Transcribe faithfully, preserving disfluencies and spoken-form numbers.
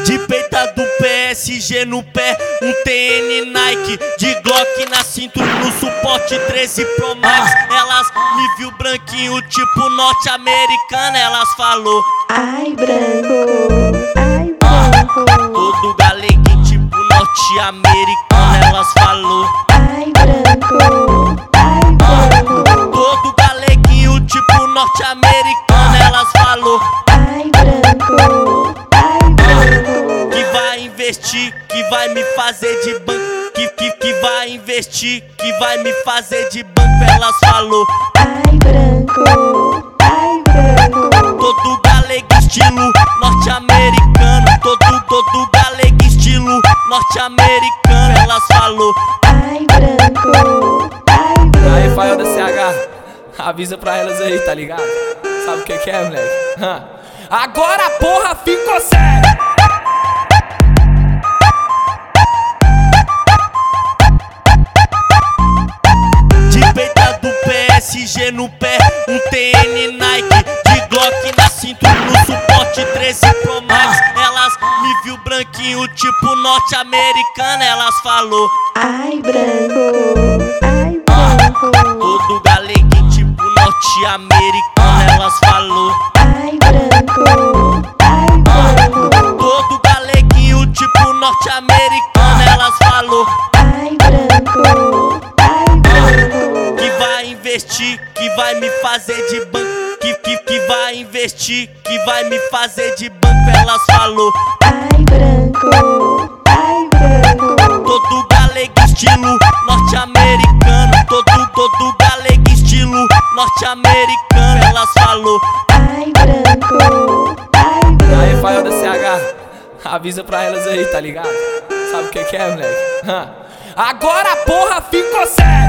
De peita do P S G no pé, um T N Nike, de Glock na cintura, no suporte treze Pro Max. Elas me viu branquinho, tipo norte-americana, elas falou: ai branco, ai branco. Todo galeguinho, tipo norte-americana, elas falou: ai branco, ai branco. Todo galeguinho, tipo norte-americana, elas falou: ai branco, ai branco. Que vai investir, que vai me fazer de banco. Que, que, que vai investir, que vai me fazer de banco. Elas falou: ai branco, ai branco. Todo galego estilo norte-americano. Todo, todo galego estilo norte-americano. Elas falou: ai branco, ai branco. Aí, Fael da C H, avisa pra elas aí, tá ligado? Sabe o que que é, moleque? Hã? Agora a porra ficou séria! De peita do P S G no pé, um T N Nike, de Glock na cintura, no suporte treze Pro Max. Elas me viu branquinho, tipo norte-americana, elas falou: ai branco, ai branco. Todo galeguinho, tipo norte-americana, elas falou: ai branco, ai branco. Todo galeguinho, tipo norte-americana, elas falou: ai branco, ai branco. Que vai investir, que vai me fazer de banco. Que, que, que vai investir, que vai me fazer de banco. Elas falou: ai branco, ai branco. Todo galego estilo norte-americano. Todo, todo galego estilo norte-americano. Elas falou: ai branco, ai branco. Aí, Fael da C H, avisa pra elas aí, tá ligado? Sabe o que que é, moleque? Hã? Agora a porra ficou séria!